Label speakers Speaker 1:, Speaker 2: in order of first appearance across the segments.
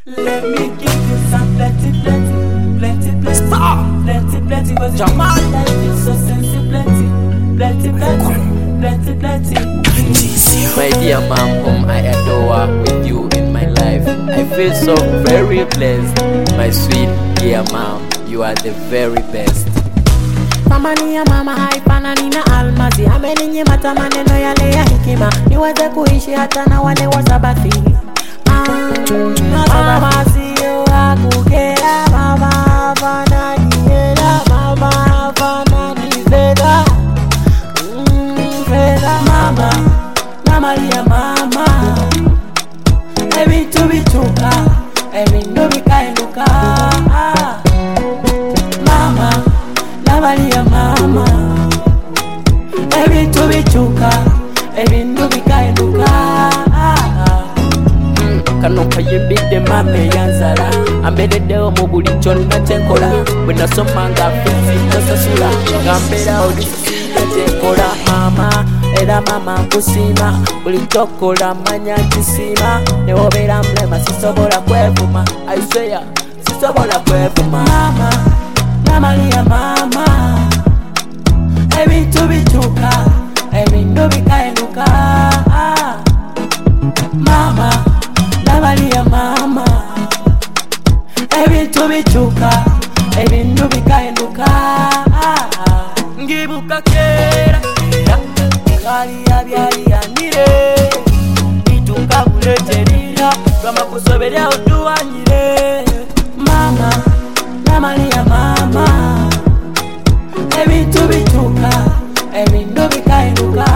Speaker 1: Let me give you some plenty,
Speaker 2: Stop.
Speaker 1: plenty, cause
Speaker 2: Jamal.
Speaker 1: life is so sensitive, plenty.
Speaker 2: My dear mom, whom I adore, with you in my life, I feel so very blessed. My sweet dear mom, you are the very best.
Speaker 1: Mama ni ya mama haifanani na almasi, ameninyima maneno yale ya hekima, niweze kuishi hata na wale wasabathi. Mama sio akukera, mama hapana niela, mama hapana nizeda. Mama ya mama, ebintu bituka, ebintu bikaenduka. Mama ya mama, ebintu bituka, ebintu bikaenduka.
Speaker 2: Kano kayimbidde mame yanzala, ambereddewo mu buli kyonna kyenkola. Bwe nasomanga fizi nasasula, nga mbeerawo lisisiira kyenkola. Mama era mama nkusiima, buli kyokola manya nkisiima. Ne wobeera mulema sisobola kwevuma, I swear sisobola kwevuma.
Speaker 1: Mama ya mama, ebintu bituka, ebintu bikaenduka. Mama ya mama, ebintu bituka, ebintu bikaenduka. Ngibuka kera kali yabyali yanire, bituka kuleterira, twamakusoberya otuwanyire. Mama ya mama, ebintu bituka, ebintu bikaenduka.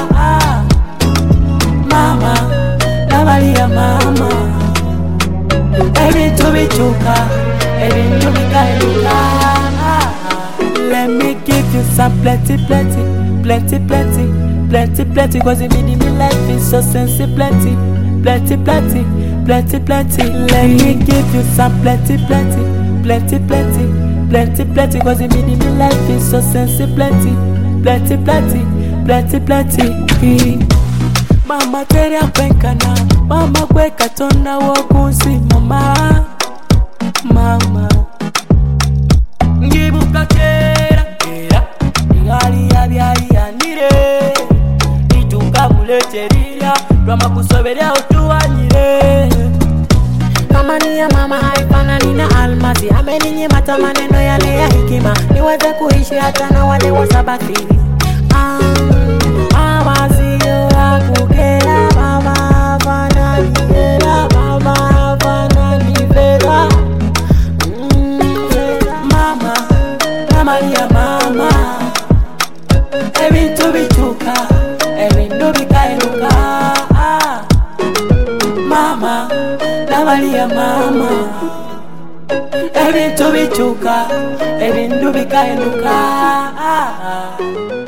Speaker 1: Mama ya mama, ebintu bituka, ebintu bikaenduka. Let me give you some plenty, cause it mean me life is so sensitive, plenty. Let me give you some plenty, cause it mean me life is so sensitive, plenty. Mama teria kwenkana, mama kwe katonda wokunsi mama. Ngibuka kera ingali yabyali yanire, bituka kuleterira, twamakusoberya otuwanyire. Mama ni ya mama haifanani na almasi, ameninyima maneno yale ya hekima, niweze kuishi hata na wale wasabathi. Mama sio akukera, mama hapana niela, mama hapana niveda. Mama ya mama, ebintu bituka, ebintu bikaenduka. Mama ya mama, ebintu bituka, ebintu bikaenduka.